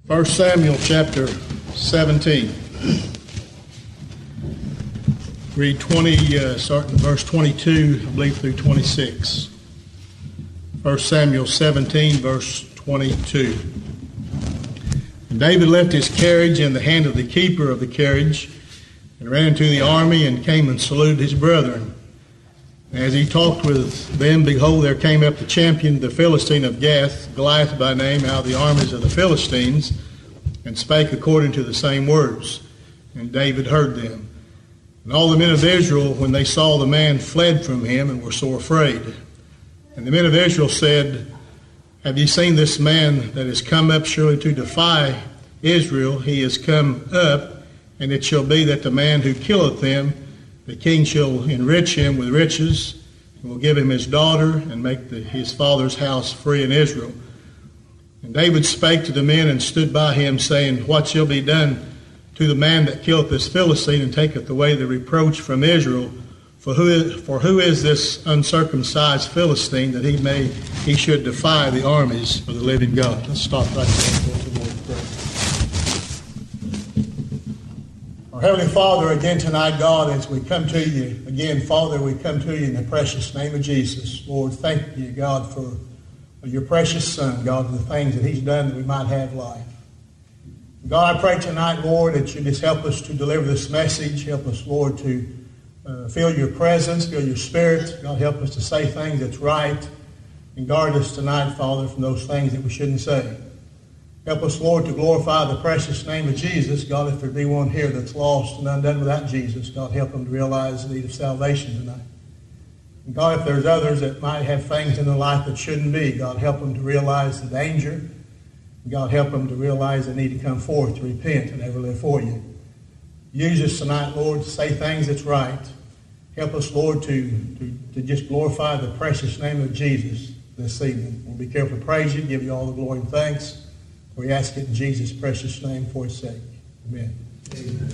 1 Samuel chapter 17. Read starting verse 22, I believe, through 26. 1 Samuel 17, verse 22. And David left his carriage in the hand of the keeper of the carriage and ran into the army and came and saluted his brethren. As he talked with them, behold, there came up the champion, the Philistine of Gath, Goliath by name, out of the armies of the Philistines, and spake according to the same words. And David heard them. And all the men of Israel, when they saw the man, fled from him and were sore afraid. And the men of Israel said, Have ye seen this man that is come up surely to defy Israel? He is come up, and it shall be that the man who killeth him, the king shall enrich him with riches, and will give him his daughter, and make his father's house free in Israel. And David spake to the men, and stood by him, saying, What shall be done to the man that killeth this Philistine, and taketh away the reproach from Israel? For who is this uncircumcised Philistine, that he should defy the armies of the living God? Let's stop right there. Our Heavenly Father, again tonight, God, as we come to you, again, Father, we come to you in the precious name of Jesus. Lord, thank you, God, for your precious Son, God, and the things that he's done that we might have life. God, I pray tonight, Lord, that you just help us to deliver this message. Help us, Lord, to feel your presence, feel your Spirit. God, help us to say things that's right. And guard us tonight, Father, from those things that we shouldn't say. Help us, Lord, to glorify the precious name of Jesus. God, if there be one here that's lost and undone without Jesus, God, help them to realize the need of salvation tonight. And God, if there's others that might have things in their life that shouldn't be, God, help them to realize the danger. And God, help them to realize they need to come forth to repent and ever live for you. Use us tonight, Lord, to say things that's right. Help us, Lord, to just glorify the precious name of Jesus this evening. We'll be careful to praise you, give you all the glory and thanks. We ask it in Jesus' precious name for his sake. Amen. Amen.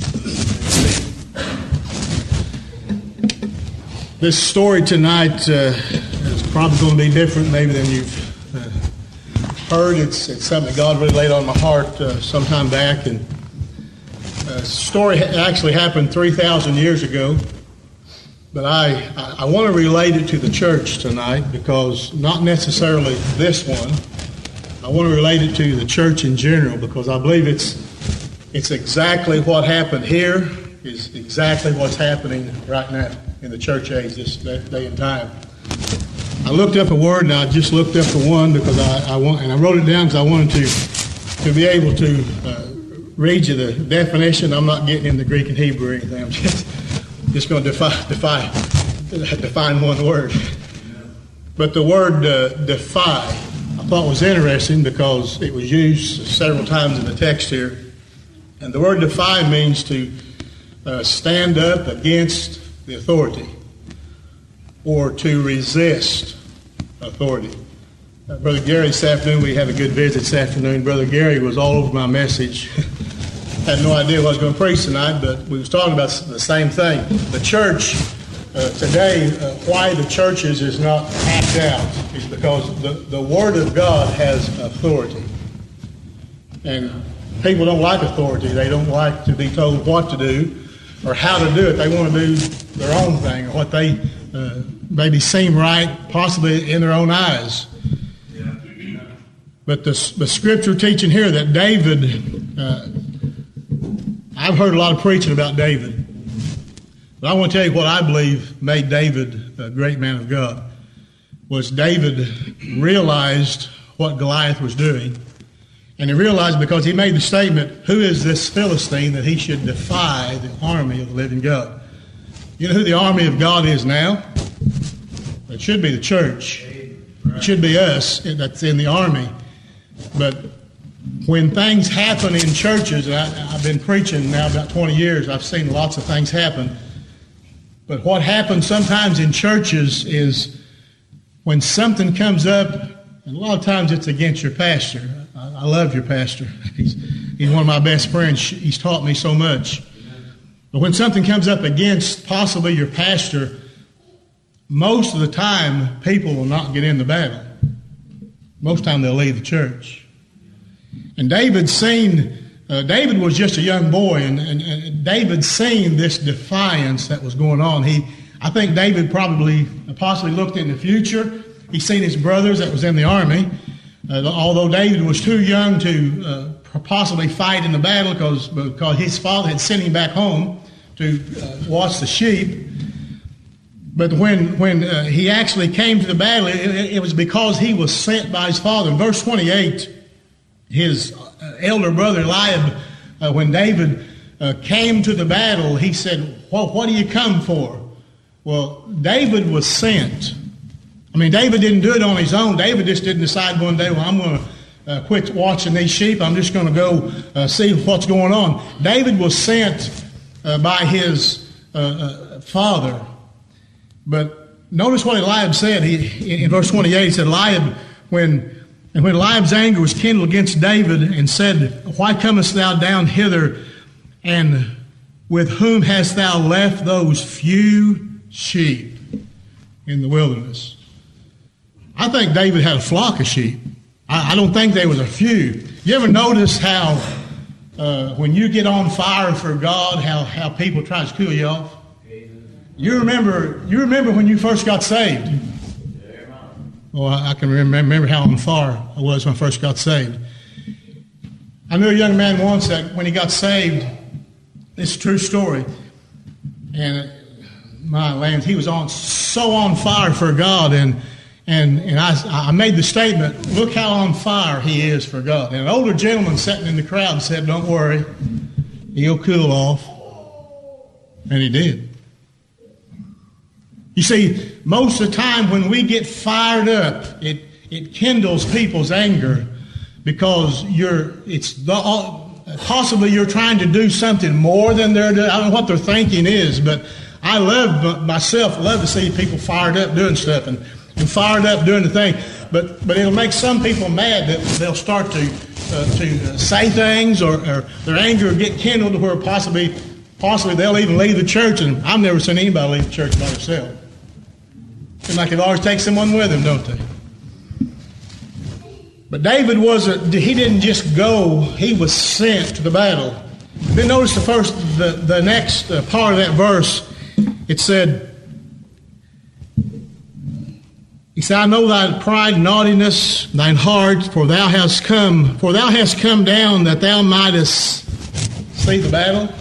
This story tonight is probably going to be different maybe than you've heard. It's something that God really laid on my heart some time back. And the story actually happened 3,000 years ago. But I want to relate it to the church tonight because not necessarily this one. I want to relate it to the church in general because I believe it's exactly what happened here is exactly what's happening right now in the church age, this day and time. I looked up a word, and I just looked up the one because I wrote it down because I wanted to be able to read you the definition. I'm not getting into Greek and Hebrew or anything. I'm just going to define one word. But the word defy, I thought was interesting because it was used several times in the text here. And the word defy means to stand up against the authority or to resist authority. Brother Gary, this afternoon, we had a good visit this afternoon. Brother Gary was all over my message. Had no idea what I was going to preach tonight, but we was talking about the same thing. The church today, why the churches is not hacked out is because the Word of God has authority. And people don't like authority. They don't like to be told what to do or how to do it. They want to do their own thing or what they maybe seem right, possibly in their own eyes. But the Scripture teaching here that David, I've heard a lot of preaching about David. But I want to tell you what I believe made David a great man of God. Was David realized what Goliath was doing. And he realized because he made the statement, who is this Philistine that he should defy the army of the living God? You know who the army of God is now? It should be the church. It should be us that's in the army. But when things happen in churches, and I've been preaching now about 20 years, I've seen lots of things happen. But what happens sometimes in churches is when something comes up, and a lot of times it's against your pastor. I love your pastor. He's one of my best friends. He's taught me so much. But when something comes up against possibly your pastor, most of the time people will not get in the battle. Most of the time they'll leave the church. And David was just a young boy, and David seen this defiance that was going on. I think David possibly looked in the future. He seen his brothers that was in the army. Although David was too young to possibly fight in the battle because his father had sent him back home to watch the sheep. But when he actually came to the battle, it was because he was sent by his father. In verse 28, his elder brother Eliab, when David came to the battle, he said, what do you come for? Well, David was sent. I mean, David didn't do it on his own. David just didn't decide one day, well, I'm going to quit watching these sheep. I'm just going to go see what's going on. David was sent by his father. But notice what Eliab said. In verse 28, he said, when Eliab's anger was kindled against David and said, why comest thou down hither, and with whom hast thou left those few sheep in the wilderness? I think David had a flock of sheep. I don't think there was a few. You ever notice how when you get on fire for God, how people try to cool you off? You remember when you first got saved. Well, I can remember how on fire I was when I first got saved. I knew a young man once that when he got saved, it's a true story, and he was so on fire for God, and I made the statement, look how on fire he is for God. And an older gentleman sitting in the crowd said, don't worry, he'll cool off. And he did. You see, most of the time when we get fired up, it kindles people's anger because possibly you're trying to do something more than they're doing. I don't know what their thinking is, but I love to see people fired up doing stuff and fired up doing the thing. But it'll make some people mad that they'll start to say things or their anger will get kindled to where possibly they'll even leave the church. And I've never seen anybody leave the church by themselves. Seems like they always take someone with them, don't they? But David he didn't just go, he was sent to the battle. Then notice the next part of that verse. It said, he said, I know thy pride and naughtiness, thine heart, for thou hast come down that thou mightest see the battle.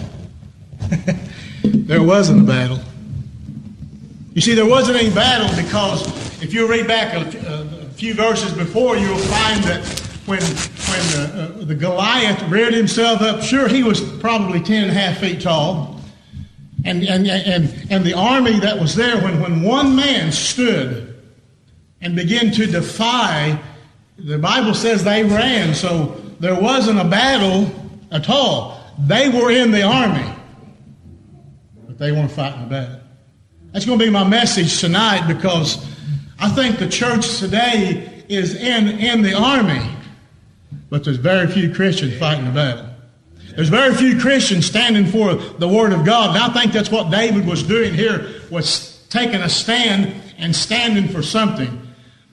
There wasn't a battle. You see, there wasn't any battle because if you read back a few verses before, you'll find that when the Goliath reared himself up, sure, he was probably 10.5 feet tall, and the army that was there, when one man stood and began to defy, the Bible says they ran, so there wasn't a battle at all. They were in the army, but they weren't fighting a battle. That's going to be my message tonight because I think the church today is in the army, but there's very few Christians fighting the battle. There's very few Christians standing for the Word of God. And I think that's what David was doing here, was taking a stand and standing for something.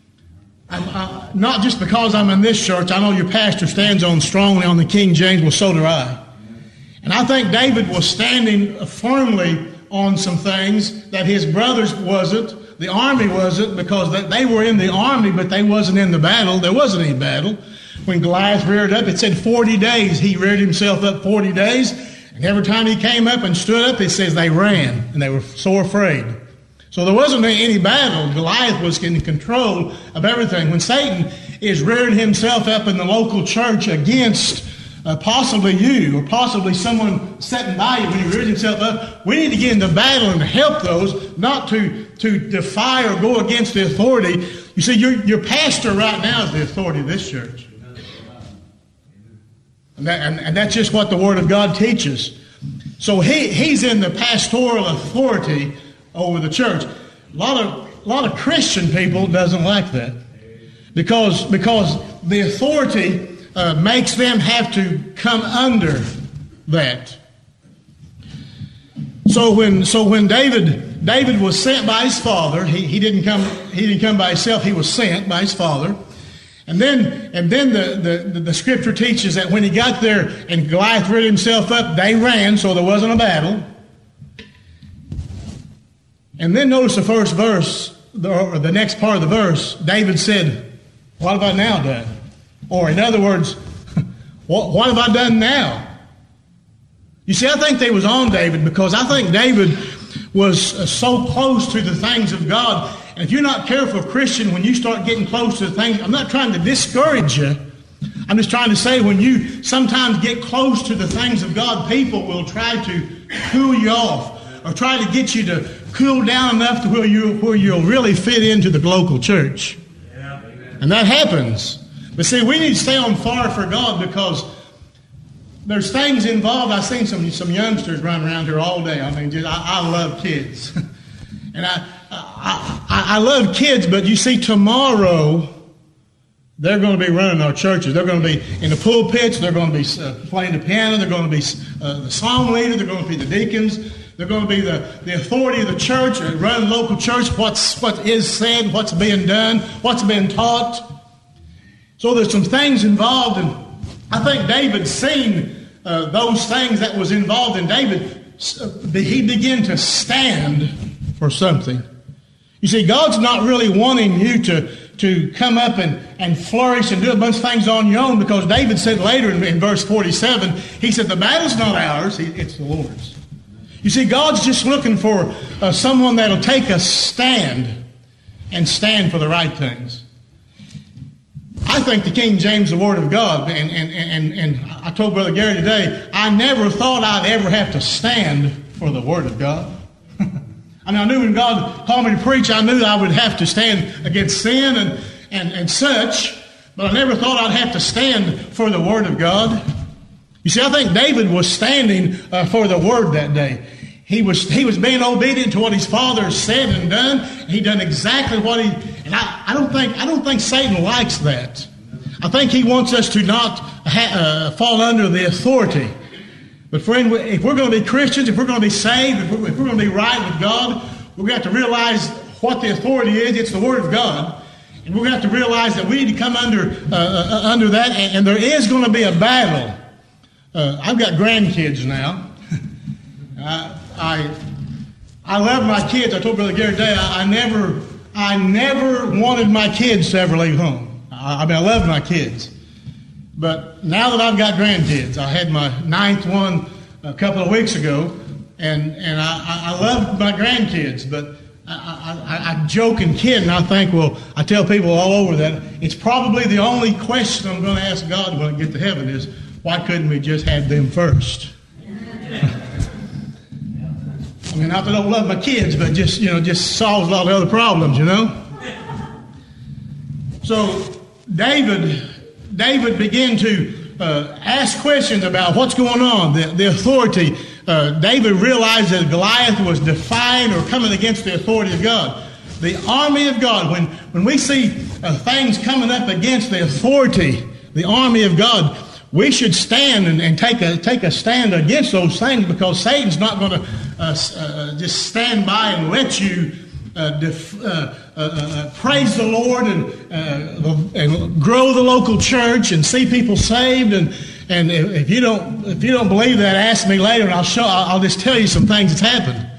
Not just because I'm in this church. I know your pastor stands on strongly on the King James. Well, so do I. And I think David was standing firmly on some things that his brothers wasn't, the army wasn't, because they were in the army, but they wasn't in the battle. There wasn't any battle. When Goliath reared up, it said 40 days. He reared himself up 40 days, and every time he came up and stood up, it says they ran, and they were so afraid. So there wasn't any battle. Goliath was in control of everything. When Satan is rearing himself up in the local church against possibly you or possibly someone sitting by you when he rears himself up, we need to get into battle and help those, not to defy or go against the authority. You see, your pastor right now is the authority of this church. And that's just what the Word of God teaches. So he's in the pastoral authority over the church. A lot of Christian people doesn't like that because the authority makes them have to come under that. So when David was sent by his father, he didn't come by himself. He was sent by his father, And then the scripture teaches that when he got there and Goliath reared himself up, they ran, so there wasn't a battle. And then notice the first verse, or the next part of the verse, David said, "What have I now done?" Or in other words, what have I done now? You see, I think they was on David because I think David was so close to the things of God. And if you're not careful, Christian, when you start getting close to the things, I'm not trying to discourage you. I'm just trying to say when you sometimes get close to the things of God, people will try to cool you off or try to get you to cool down enough to where you'll really fit into the local church. Yeah, and that happens. But see, we need to stay on fire for God because there's things involved. I've seen some youngsters run around here all day. I mean, I love kids. And I love kids, but you see, tomorrow they're going to be running our churches. They're going to be in the pulpits. They're going to be playing the piano. They're going to be the song leader. They're going to be the deacons. They're going to be the authority of the church, running local church, what is said, what's being done, what's being taught. So there's some things involved, and I think David seen those things that was involved in David. He began to stand for something. You see, God's not really wanting you to come up and flourish and do a bunch of things on your own, because David said later in verse 47, he said, the battle's not ours, it's the Lord's. You see, God's just looking for someone that'll take a stand and stand for the right things. I think the King James, the Word of God, and I told Brother Gary today, I never thought I'd ever have to stand for the Word of God. I mean, I knew when God called me to preach, I knew I would have to stand against sin and such, but I never thought I'd have to stand for the Word of God. You see, I think David was standing for the Word that day. He was being obedient to what his father said and done. He done exactly what he. And I don't think Satan likes that. I think he wants us to not fall under the authority. But friend, if we're going to be Christians, if we're going to be saved, if we're going to be right with God, we're going to have to realize what the authority is. It's the Word of God, and we're going to have to realize that we need to come under that. And there is going to be a battle. I've got grandkids now. I love my kids. I told Brother Gary today, I never wanted my kids to ever leave home. I love my kids. But now that I've got grandkids, I had my 9th one a couple of weeks ago, and I love my grandkids, but I joke and kid, and I think, well, I tell people all over that it's probably the only question I'm going to ask God when I get to heaven is, why couldn't we just have them first? I mean, not that I don't love my kids, but just solves a lot of other problems, you know? So David began to ask questions about what's going on, the authority. David realized that Goliath was defying or coming against the authority of God. The army of God, when we see things coming up against the authority, the army of God, we should stand and take a stand against those things, because Satan's not going to just stand by and let you praise the Lord and grow the local church and see people saved. And if you don't believe that, ask me later, and I'll just tell you some things that's happened.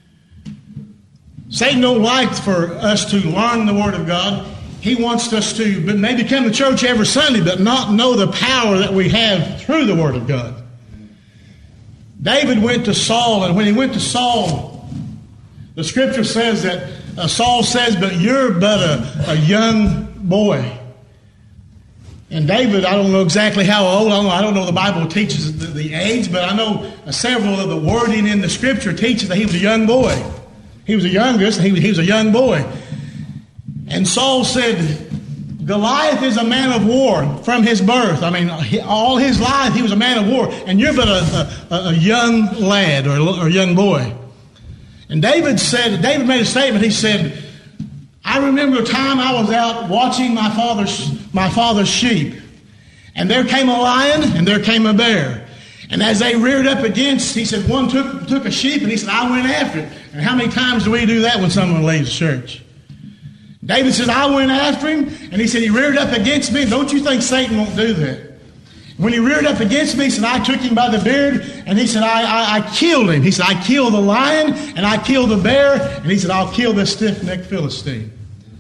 Satan don't like for us to learn the Word of God. He wants us to maybe come to church every Sunday, but not know the power that we have through the Word of God. David went to Saul, and when he went to Saul, the Scripture says that Saul says, "But you're but a young boy." And David, I don't know exactly how old. I don't know the Bible teaches the age, but I know several of the wording in the Scripture teaches that he was a young boy. He was the youngest. He was a young boy. And Saul said, Goliath is a man of war from his birth. I mean, all his life he was a man of war. And you're but a young lad or a young boy. And David made a statement. He said, I remember a time I was out watching my father's sheep. And there came a lion and there came a bear. And as they reared up against, he said, one took a sheep, and he said, I went after it. And how many times do we do that when someone leaves church? David says, I went after him, and he said, he reared up against me. Don't you think Satan won't do that? When he reared up against me, he said, I took him by the beard, and he said, I killed him. He said, I killed the lion, and I killed the bear, and he said, I'll kill this stiff-necked Philistine.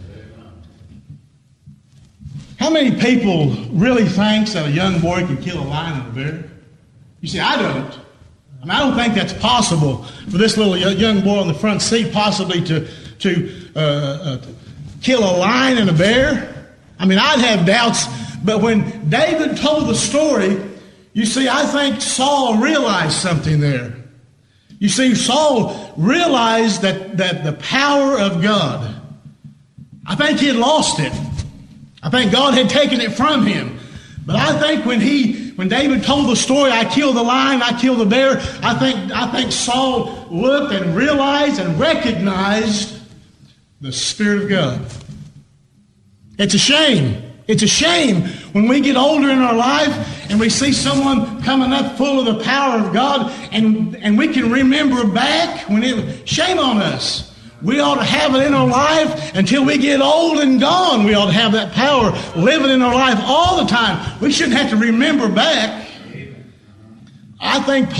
How many people really think that a young boy can kill a lion and a bear? You see, I don't. I don't think that's possible for this little young boy on the front seat possibly to kill a lion and a bear. I'd have doubts. But when David told the story, you see, I think Saul realized something there. You see, Saul realized that the power of God, I think he had lost it. I think God had taken it from him. But I think when David told the story, I killed the lion, I killed the bear, I think Saul looked and realized and recognized the Spirit of God. It's a shame. It's a shame when we get older in our life and we see someone coming up full of the power of God and we can remember back shame on us. We ought to have it in our life until we get old and gone. We ought to have that power living in our life all the time. We shouldn't have to remember back. I think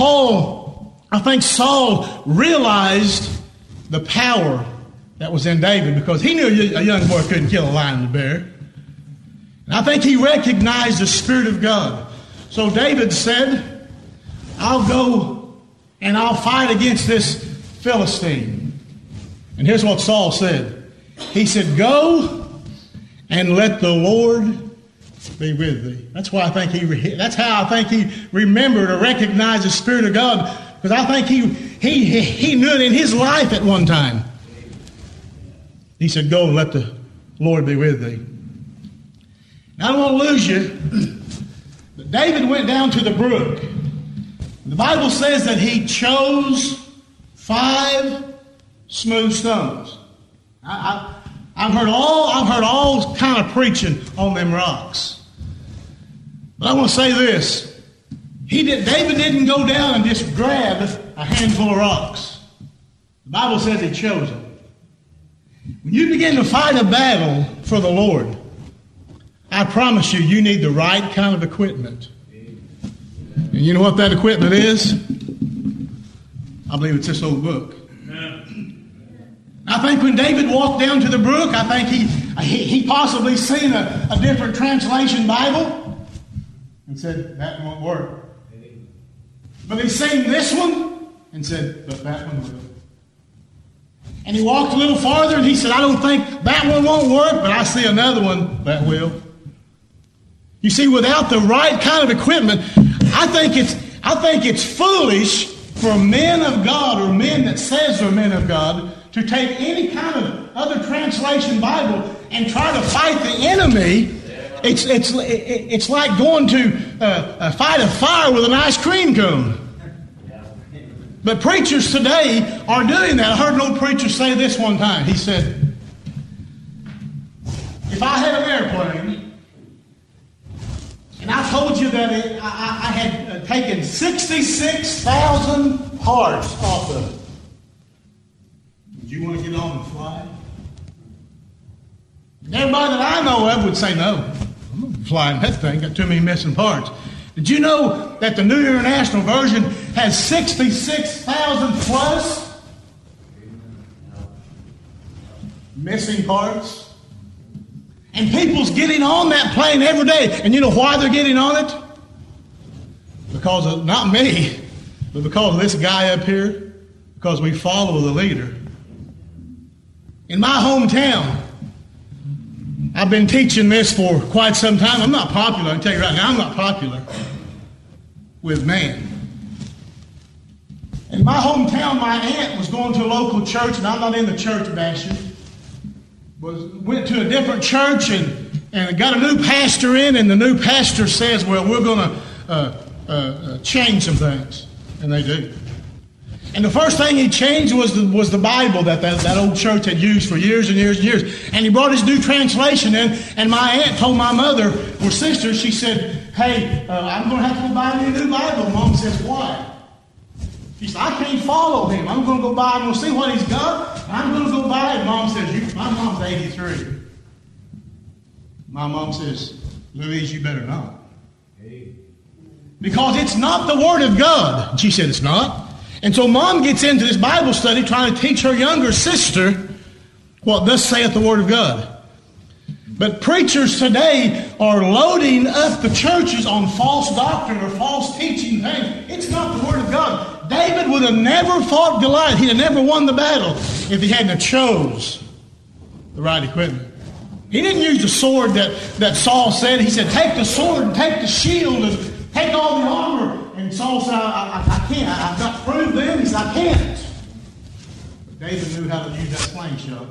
Saul realized the power that was in David because he knew a young boy couldn't kill a lion and a bear. And I think he recognized the Spirit of God. So David said, I'll go and I'll fight against this Philistine. And here's what Saul said. He said, go and let the Lord be with thee. That's how I think he remembered or recognized the Spirit of God. Because I think he knew it in his life at one time. He said, go and let the Lord be with thee. Now, I don't want to lose you, but David went down to the brook. The Bible says that he chose 5 smooth stones. I've heard all kind of preaching on them rocks. But I want to say this. David didn't go down and just grab a handful of rocks. The Bible says he chose them. When you begin to fight a battle for the Lord, I promise you need the right kind of equipment. And you know what that equipment is? I believe it's this old book. I think when David walked down to the brook, I think he possibly seen a different translation Bible and said, that won't work. But he seen this one and said, but that one will. And he walked a little farther and he said, I don't think that one won't work, but I see another one that will. You see, without the right kind of equipment, I think it's foolish for men of God or men that says they're men of God to take any kind of other translation Bible and try to fight the enemy. It's like going to fight a fire with an ice cream cone. But preachers today are doing that. I heard an old preacher say this one time. He said, if I had an airplane and I told you that I had taken 66,000 parts off of it, would you want to get on and fly? And everybody that I know of would say, no, I'm not flying that thing. Got too many missing parts. Did you know that the New International Version has 66,000 plus missing parts? And people's getting on that plane every day. And you know why they're getting on it? Because of, not me, but because of this guy up here. Because we follow the leader. In my hometown, I've been teaching this for quite some time. I'm not popular. I can tell you right now, I'm not popular with man. In my hometown, my aunt was going to a local church, and I'm not in the church bashing. Went to a different church and got a new pastor in, and the new pastor says, well, we're going to change some things. And they do. And the first thing he changed was the Bible that old church had used for years and years and years. And he brought his new translation in, and my aunt told my mother, we're sisters, she said, hey, I'm going to have to go buy me a new Bible. Mom says, why? She said, I can't follow him. I'm going to go buy, I'm going to see what he's got, and I'm going to go buy it. Mom says, my mom's 83. My mom says, Louise, you better not. Because it's not the Word of God. And she said it's not. And so Mom gets into this Bible study trying to teach her younger sister what thus saith the Word of God. But preachers today are loading up the churches on false doctrine or false teaching things. It's not the Word of God. David would have never fought Goliath. He'd have never won the battle if he hadn't chose the right equipment. He didn't use the sword that Saul said. He said, take the sword and take the shield and take all the armor. And Saul said, I can't. I've got to prove them. He said, I can't. But David knew how to use that slingshot.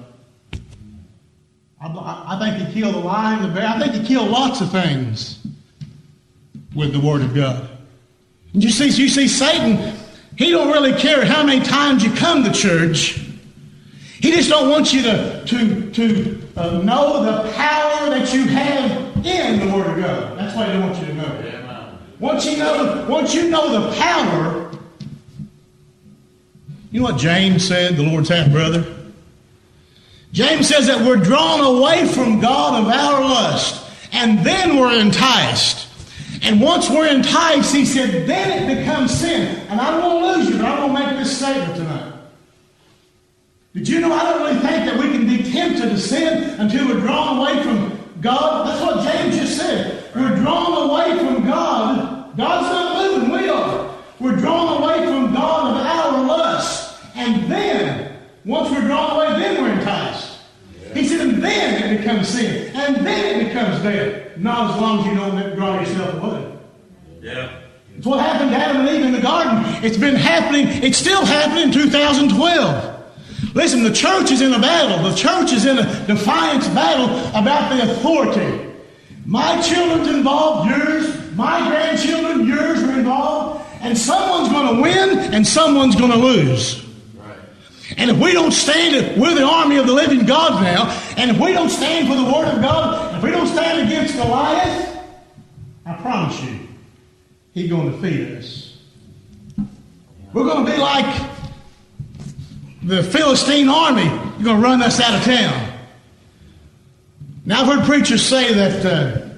I think he killed the lion, the bear. I think he killed lots of things with the Word of God. And you see Satan, he don't really care how many times you come to church. He just don't want you to know the power that you have in the Word of God. That's why he don't want you to know. Yeah, once you know the power, you know what James said, the Lord's half brother? James says that we're drawn away from God of our lust, and then we're enticed. And once we're enticed, he said, then it becomes sin. And I don't want to lose you, but I want to make this statement tonight. Did you know I don't really think that we can be tempted to sin until we're drawn away from God? That's what James just said. We're drawn away from God. God's not moving, we are. We're drawn away from God of our lust. And then, once we're drawn away, then we're enticed. He said, and then it becomes sin. And then it becomes death. Not as long as you don't draw yourself away. Yeah. It's what happened to Adam and Eve in the garden. It's been happening. It's still happening in 2012. Listen, the church is in a battle. The church is in a defiance battle about the authority. My children's involved, yours. My grandchildren, yours are involved. And someone's going to win and someone's going to lose. And if we don't stand, we're the army of the living God now, and if we don't stand for the Word of God, if we don't stand against Goliath, I promise you, he's going to defeat us. We're going to be like the Philistine army. You're going to run us out of town. Now, I've heard preachers say that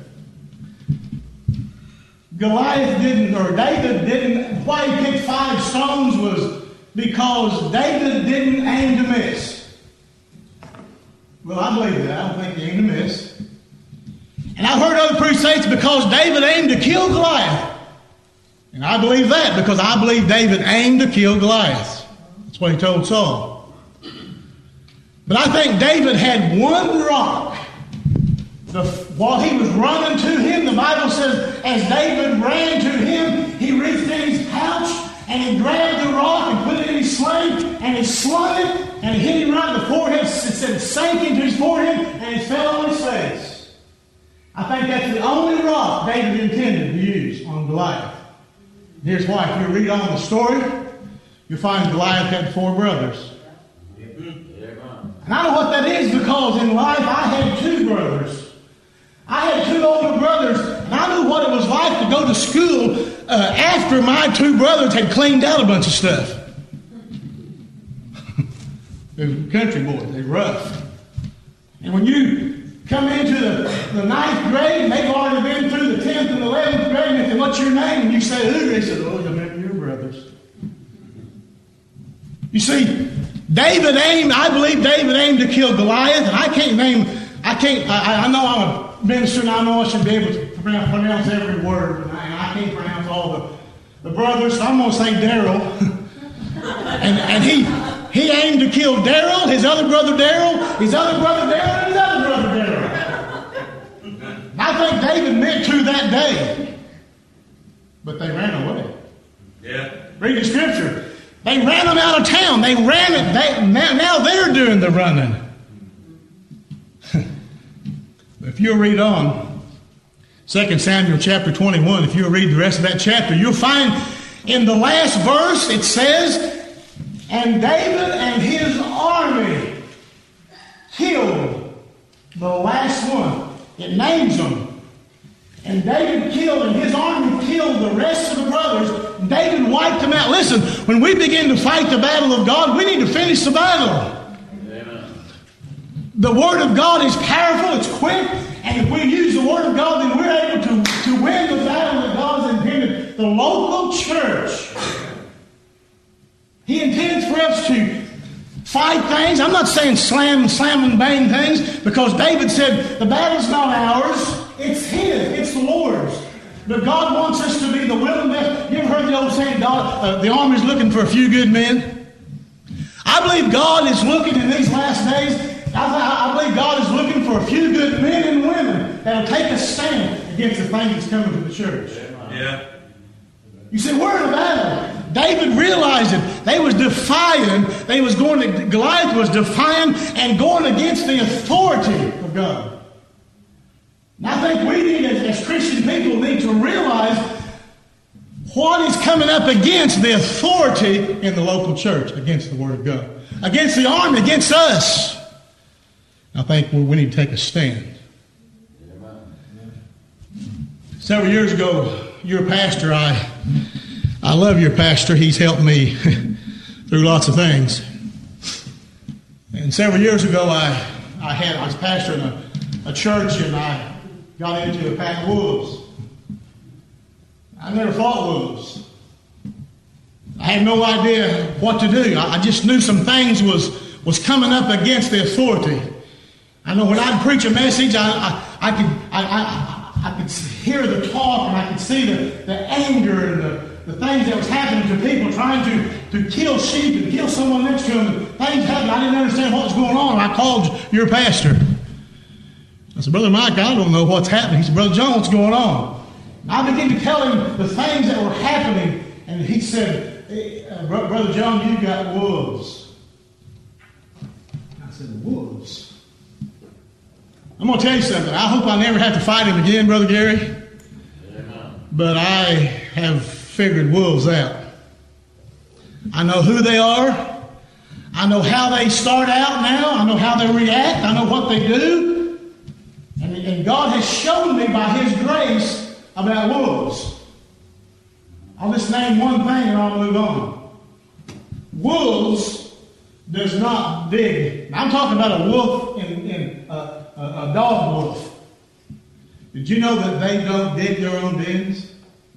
Goliath didn't, or David didn't, why he picked 5 stones was because David didn't aim to miss. Well, I believe that. I don't think he aimed to miss. And I've heard other preachers say it's because David aimed to kill Goliath. And I believe that because I believe David aimed to kill Goliath. That's what he told Saul. But I think David had one rock. While he was running to him, the Bible says, as David ran to him, he reached in his pouch and he grabbed the rock and put it in his sling, and he slung it, and he hit him right in the forehead. It said it sank into his forehead, and it fell on his face. I think that's the only rock David intended to use on Goliath. Here's why. If you read on the story, you'll find Goliath had 4 brothers. And I know what that is because in life I had 2 brothers. I had 2 older brothers, and I knew what it was like to go to school after my 2 brothers had cleaned out a bunch of stuff. They were country boys. They were rough. And when you come into the 9th grade, they've already been through the 10th and 11th grade, and they say, what's your name? And you say, who? They said, oh, I met your brothers. You see, I believe David aimed to kill Goliath, and I know I'm a minister, and I know I should be able to pronounce every word, and I can't pronounce all the brothers, so I'm going to say Daryl. and he aimed to kill Daryl, his other brother Daryl, his other brother Daryl, and his other brother Daryl. I think David meant to that day, but they ran away. Yeah. Read the scripture. They ran them out of town. They ran it. Now they're doing the running. If you'll read on, 2 Samuel chapter 21, if you'll read the rest of that chapter, you'll find in the last verse it says, and David and his army killed the last one. It names them. And David killed, and his army killed the rest of the brothers. And David wiped them out. Listen, when we begin to fight the battle of God, we need to finish the battle. Amen. The Word of God is powerful, it's quick, And if we use the Word of God, then we're able to win the battle that God's intended. The local church. He intends for us to fight things. I'm not saying slam and bang things, because David said the battle's not ours, it's His, it's the Lord's. But God wants us to be the willing vessel. You ever heard the old saying, the army's looking for a few good men? I believe God is looking in these last days. I believe God is looking for a few good men and women that will take a stand against the things that's coming to the church. Yeah. You say, we're in a battle. David realized it. They was defying. Goliath was defying and going against the authority of God. And I think we need, as Christian people, need to realize what is coming up against the authority in the local church, against the Word of God, against the army, against us. I think we need to take a stand. Several years ago, your pastor, I love your pastor. He's helped me through lots of things. And several years ago, I was pastoring a church, and I got into a pack of wolves. I never fought wolves. I had no idea what to do. I just knew some things was coming up against the authority. I know when I'd preach a message, I could hear the talk, and I could see the anger and the things that was happening to people trying to kill sheep and kill someone next to them. Things happened. I didn't understand what was going on. I called your pastor. I said, Brother Mike, I don't know what's happening. He said, Brother John, what's going on? And I began to tell him the things that were happening. And he said, hey, Brother John, you got wolves. I said, wolves? I'm going to tell you something. I hope I never have to fight him again, Brother Gary. But I have figured wolves out. I know who they are. I know how they start out now. I know how they react. I know what they do. And God has shown me by His grace about wolves. I'll just name one thing and I'll move on. Wolves does not dig. Now, I'm talking about a wolf in a dog wolf. Did you know that they don't dig their own dens?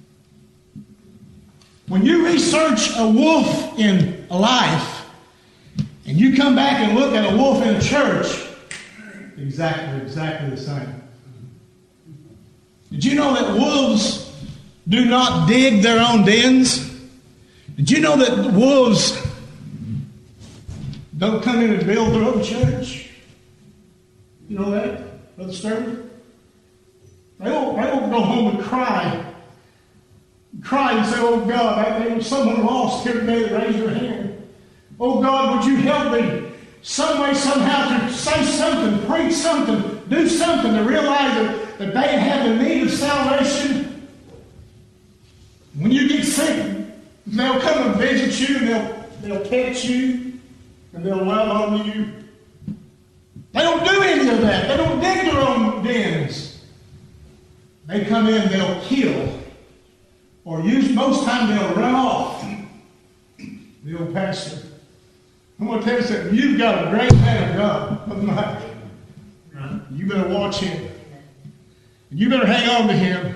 When you research a wolf in a life, and you come back and look at a wolf in a church, exactly the same. Did you know that wolves do not dig their own dens? Did you know that wolves don't come in and build their own church? You know that, Brother Stern? They won't go home and cry and say, oh God, there was someone lost here today that raised their hand. Oh God, would you help me some way, somehow to say something, preach something, do something to realize that they have the need of salvation. When you get sick, they'll come and visit you, and they'll pet you, and they'll love on you. They don't do any of that. They don't dig their own dens. They come in, they'll kill, or most time they'll run off. The old pastor. I'm going to tell you something. You've got a great man of God, Mike. You better watch him. You better hang on to him.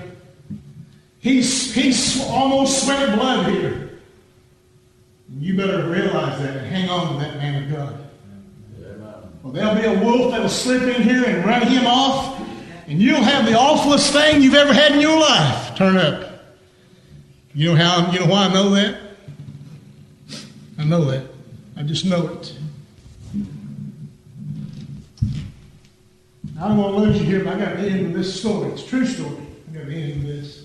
He's almost sweating blood here. You better realize that and hang on to that man of God. Well, there'll be a wolf that'll slip in here and run him off, and you'll have the awfulest thing you've ever had in your life turn up. You know why I know that? I know that. I just know it. I don't want to lose you here, but I got to end with this story. It's a true story. I got to end with this.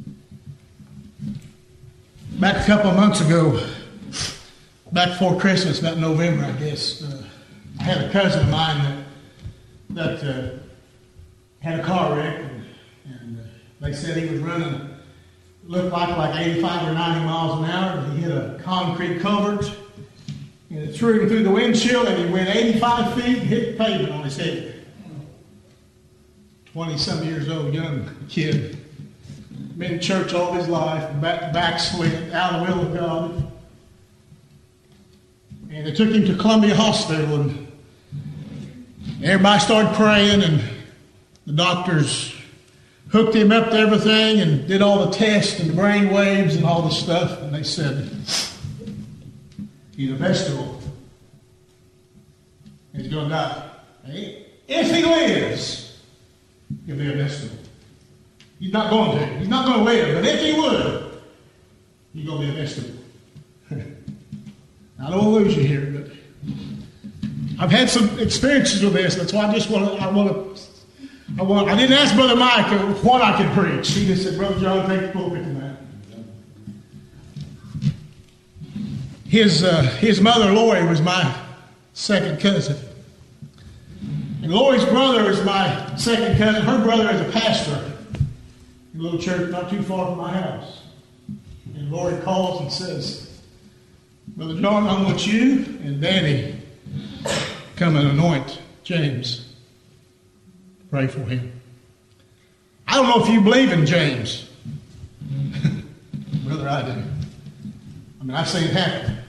Back a couple of months ago, back before Christmas, about November, I guess, I had a cousin of mine that had a car wreck, and they said he was running, looked like 85 or 90 miles an hour, and he hit a concrete culvert, and it threw him through the windshield, and he went 85 feet and hit the pavement on his head. 20-some years old, young kid. Been in church all his life, backslid, out of the will of God. And they took him to Columbia Hospital, and everybody started praying, and The doctors hooked him up to everything and did all the tests and brain waves and all the stuff. And they said, he's a vegetable. He's going to die. If he lives, he'll be a vegetable. He's not going to. He's not going to live. But if he would, he's going to be a vegetable. I don't want to lose you here, but I've had some experiences with this. That's why I didn't ask Brother Mike what I could preach. He just said, Brother John, take the pulpit tonight. His mother, Lori, was my second cousin. And Lori's brother is my second cousin. Her brother is a pastor in a little church not too far from my house. And Lori calls and says, Brother John, I want you and Danny come and anoint James. Pray for him. I don't know if you believe in James. Brother, I do. I mean, I've seen it happen.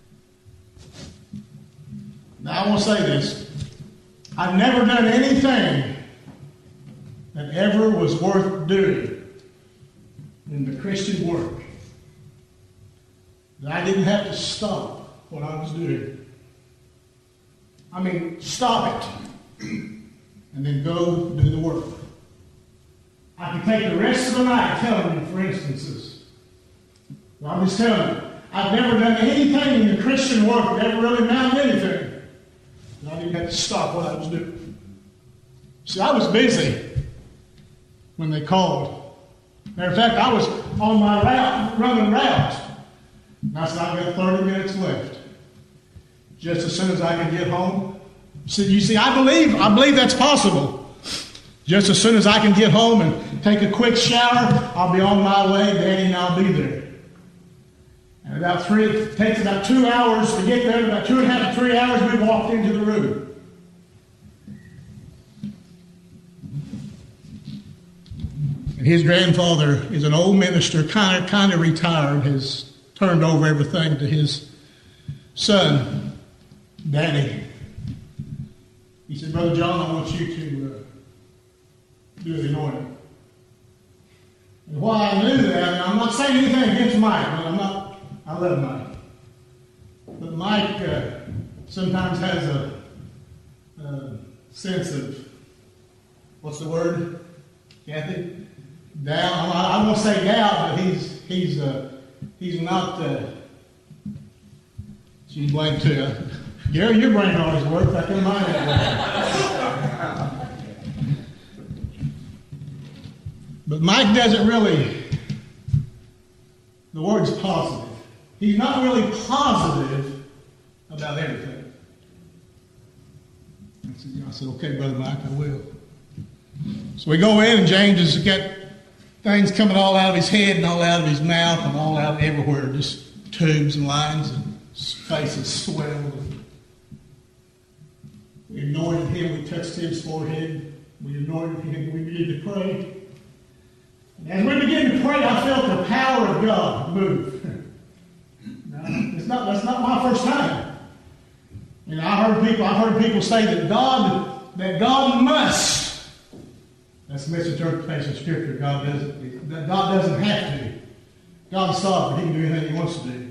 Now, I want to say this. I've never done anything that ever was worth doing in the Christian work that I didn't have to stop what I was doing. I mean, stop it and then go do the work. I can take the rest of the night telling you, for instances. Well, I'm just telling you, I've never done anything in the Christian work that ever really amounted to anything. And I didn't have to stop what I was doing. See, I was busy when they called. Matter of fact, I was on my route, running route. And I said, I've got 30 minutes left. Just as soon as I can get home. So you see, I believe that's possible. Just as soon as I can get home and take a quick shower, I'll be on my way, Danny and I'll be there. And it takes about 2 hours to get there. About 2.5 to 3 hours, we walked into the room. And his grandfather is an old minister, kind of retired, has turned over everything to his son, Danny. He said, Brother John, I want you to do the anointing. And while I knew that, and I'm not saying anything against Mike, but I love Mike. But Mike sometimes has a sense of, what's the word, Kathy? Doubt. I won't say doubt, but he's not. She's blank too. Gary, your brain always works. I can mind that way. But Mike doesn't really. The word's positive. He's not really positive about everything. I said, okay, Brother Mike, I will. So we go in, and James has got things coming all out of his head and all out of his mouth and all out everywhere, just tubes and lines, and his face is swelled. We anointed him, we touched his forehead, we anointed him, we began to pray. And as we began to pray, I felt the power of God move. That's not my first time. And I heard people say that God must. That's a misinterpretation of Scripture. God doesn't have to. God's sovereign. He can do anything He wants to do.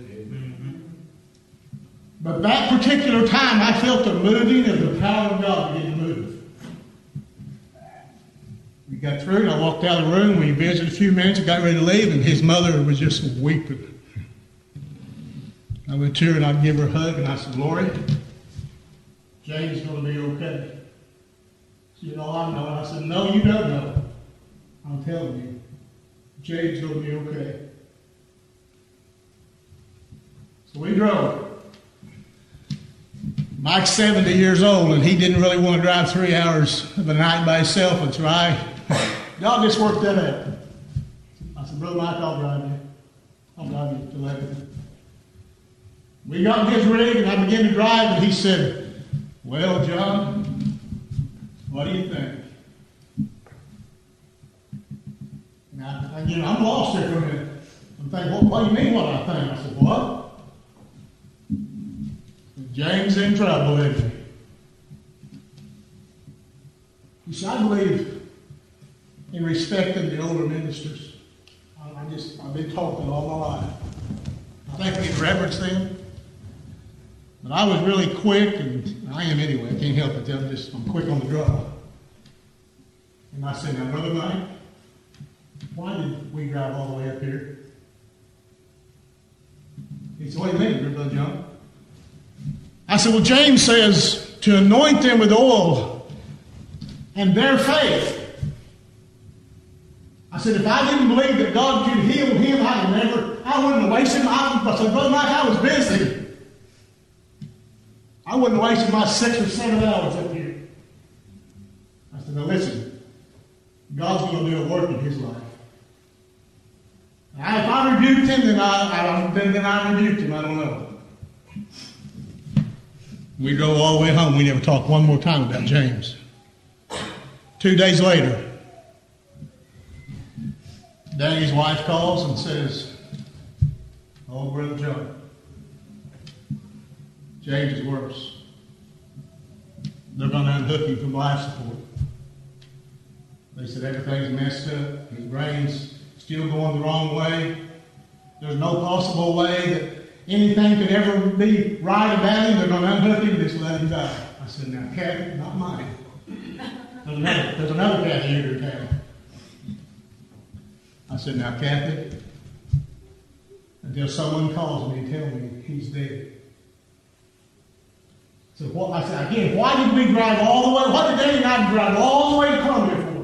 But that particular time, I felt the moving of the power of God begin to move. We got through, and I walked out of the room. We visited a few minutes, got ready to leave, and his mother was just weeping. I went to her, and I'd give her a hug, and I said, Lori, James is going to be okay. She said, oh, I know. And I said, no, you don't know. I'm telling you. James is going to be okay. So we drove. Mike's 70 years old, and he didn't really want to drive 3 hours of the night by himself. And so God just worked that out. I said, Brother Mike, I'll drive you. I'll drive you to Lebanon. We got in his rig, and I began to drive, and he said, well, John, what do you think? Now, again, I'm lost there for a minute. I'm thinking, what do you mean what I think? I said, what? James in trouble, isn't he? He said, I believe in respecting the older ministers. I've been taught that all my life. I think we reverence them. But I was really quick, and I am anyway. I can't help it. I'm quick on the draw. And I said, now, Brother Mike, why did we drive all the way up here? He said, wait a minute, Brother John. I said, well, James says to anoint them with oil and bear faith. I said, if I didn't believe that God could heal him, I wouldn't have wasted I said, Brother Mike, I was busy. I wouldn't have wasted my 6 or 7 hours up here. I said, now listen, God's going to do a work in his life. If I rebuked him, then I rebuked him. I don't know. We drove all the way home. We never talked one more time about James. 2 days later, Danny's wife calls and says, oh, Brother John, James is worse. They're going to unhook him from life support. They said everything's messed up. His brain's still going the wrong way. There's no possible way that anything could ever be right about him. They're going to unhook him and just let him die. I said, now, Kathy, not mine. There's another Kathy here in town. I said, now, Kathy, until someone calls me and tells me he's dead. So what, I said, again, why did we drive all the way? What did Danny and I drive all the way to Columbia for?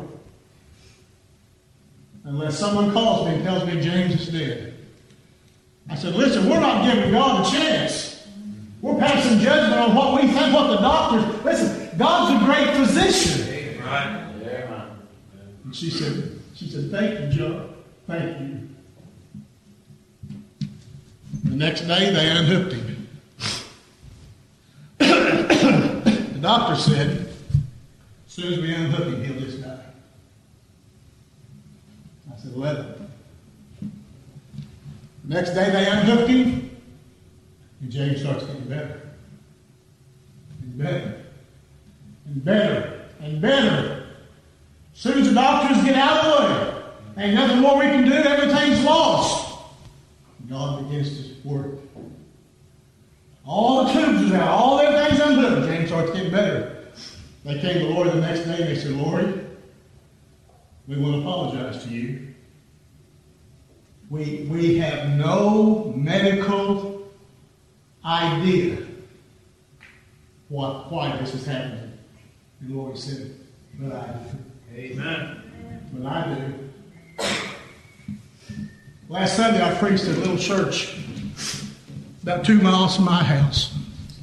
Unless someone calls me and tells me James is dead. I said, listen, we're not giving God a chance. We're passing judgment on what we think, what the doctors... Listen, God's a great physician. Right. And she said, thank you, John. Thank you. The next day, they unhooked him. The doctor said, as soon as we unhook him, he'll just die. I said, 11. The next day, they unhooked him, and James starts getting better. And better. And better. And better. As soon as the doctors get out of the way, ain't nothing more we can do, everything's lost. God begins to work. All the tubes is out, all everything's undone. James starts getting better. They came to Lori the next day and they said, Lori, we want to apologize to you. We have no medical idea why this is happening. And Lori said, but I do. Amen. But I do. Last Sunday I preached at a little church about 2 miles from my house.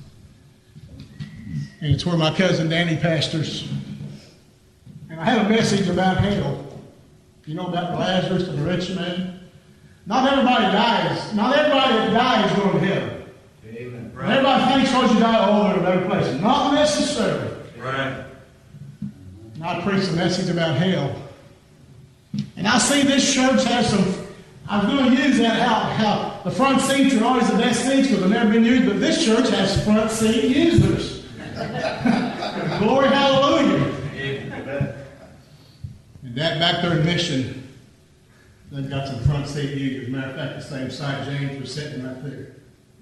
And it's where my cousin Danny pastors. And I had a message about hell. You know about Lazarus and the rich man? Not everybody dies. Not everybody that dies is going to heaven. Amen. Right. Everybody thinks once you die, oh, they're in a better place. Not necessarily. Right. And I preached a message about hell. And I see this church has some... I was going to use that how the front seats are always the best seats because they've never been used, but this church has front seat users. Glory, hallelujah. And that back there in Mission, they've got some front seat users. Matter of fact, the same side James was sitting right there.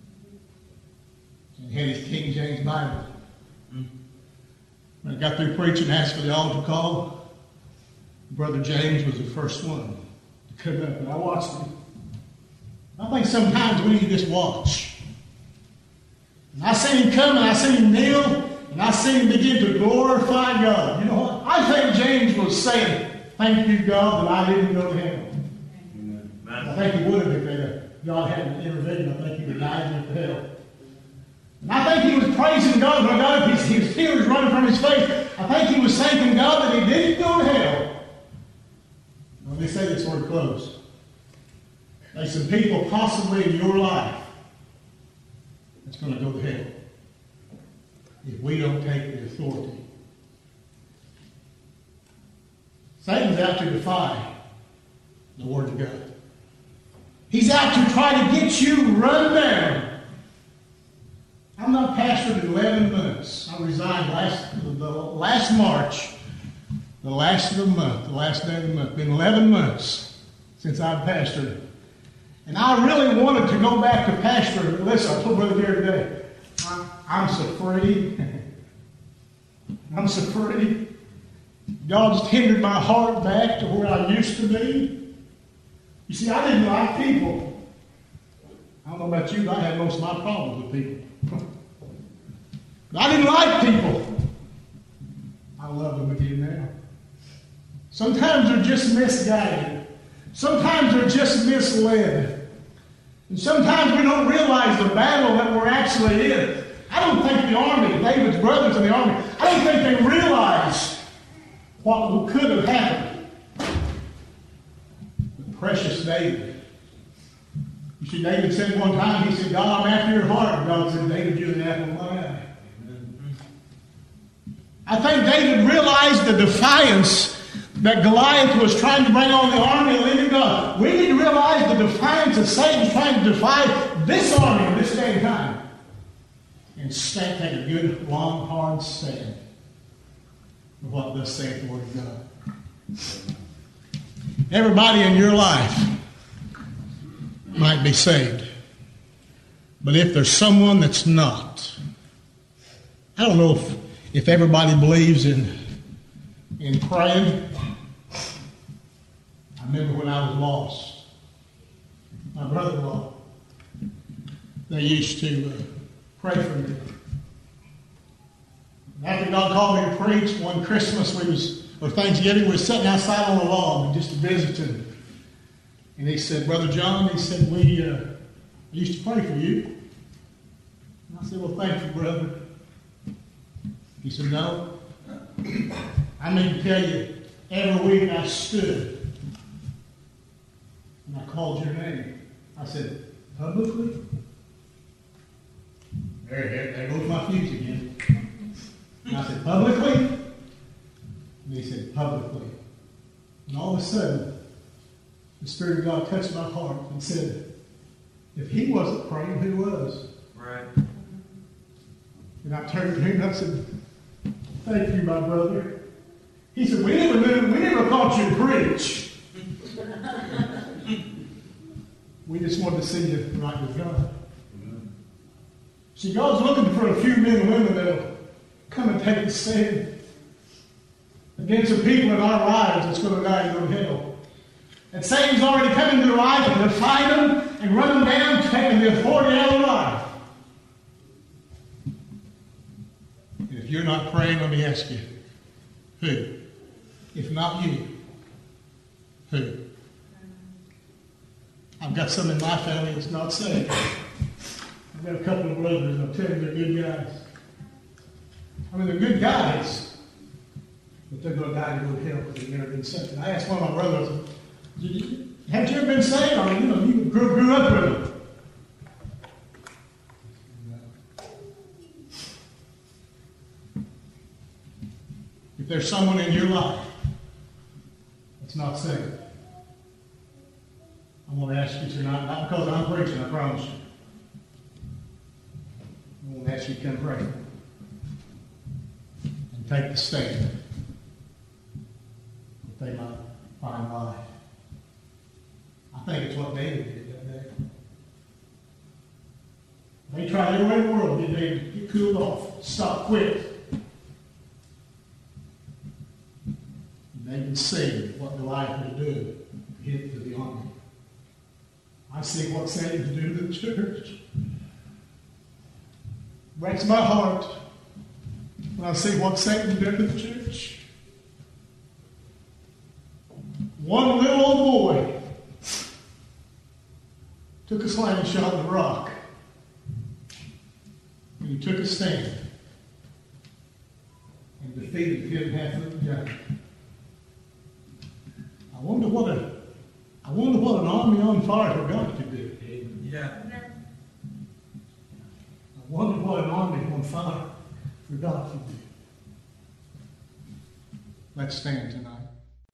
And he had his King James Bible. When I got through preaching and asked for the altar call, Brother James was the first one to come up, and I watched him. I think sometimes we need to just watch. And I seen him come, and I seen him kneel, and I seen him begin to glorify God. You know what? I think James was saying, thank you, God, that I didn't go to heaven. Amen. I think he would have if God hadn't intervened. I think he would have died in hell. And I think he was praising God. When God, his tears running from his face. I think he was thanking God that he didn't go to hell. Let me say this word close. There's some people possibly in your life that's going to go to hell if we don't take the authority. Satan's out to defy the Word of God. He's out to try to get you run down. I'm not pastored in 11 months. I resigned last March the last of the month, the last day of the month. Been 11 months since I've pastored. And I really wanted to go back to pastoring. Listen, I told Brother Gary today, I'm so free. I'm so free. God's hindered my heart back to where I used to be. You see, I didn't like people. I don't know about you, but I had most of my problems with people. But I didn't like people. I love them again now. Sometimes they're just misguided. Sometimes they're just misled. And sometimes we don't realize the battle that we're actually in. I don't think the army, David's brothers in the army, I don't think they realized what could have happened. The precious David. You see, David said one time, he said, God, I'm after your heart. And God said, David, you're the apple of my eye. I think David realized the defiance that Goliath was trying to bring on the army of the living God. We need to realize the defiance that Satan's trying to defy this army in this day and time. And take a good, long, hard stand of what thus saith the Word of God. Everybody in your life might be saved. But if there's someone that's not, I don't know if everybody believes in praying. I remember when I was lost, my brother-in-law, they used to pray for me. After God called me to preach, one Christmas or Thanksgiving, we were sitting outside on the lawn just visiting. And he said, Brother John, he said, we used to pray for you. And I said, well, thank you, brother. He said, no. I need to tell you, every week I stood and I called your name. I said, publicly? There goes my fuse again. And I said, publicly? And he said, publicly. And all of a sudden, the Spirit of God touched my heart and said, if he wasn't praying, who was? Right. And I turned to him and I said, thank you, my brother. He said, we never thought you'd preach. We just wanted to see you right with God. See, God's looking for a few men and women that'll come and take a stand against the people in our lives that's going to die and go to hell. And Satan's already come into their life and defied them and run them down, taking the authority out of their life. And if you're not praying, let me ask you, who? If not you, who? I've got some in my family that's not saved. I've got a couple of brothers, and I'll tell you, they're good guys. I mean, they're good guys, but they're going to die and go to hell because they've never been saved. And I asked one of my brothers, have you ever been saved? I mean, you grew up with them. If there's someone in your life that's not saved, I want to ask you tonight, not because I'm preaching, I promise you. I want to ask you to come pray and take the stand that they might find life. I think it's what David did that day. They tried every way in the world to get David to get cooled off, stop quick. David see what Goliath was doing to hit to the army. I see what Satan's doing to the church. Breaks my heart when I see what Satan's doing to the church. One little old boy took a slingshot and a rock, and he took a stand and defeated the 10.5-foot giant. I wonder what an army on fire for God could do. Yeah. I wonder what an army on fire for God could do. Let's stand tonight.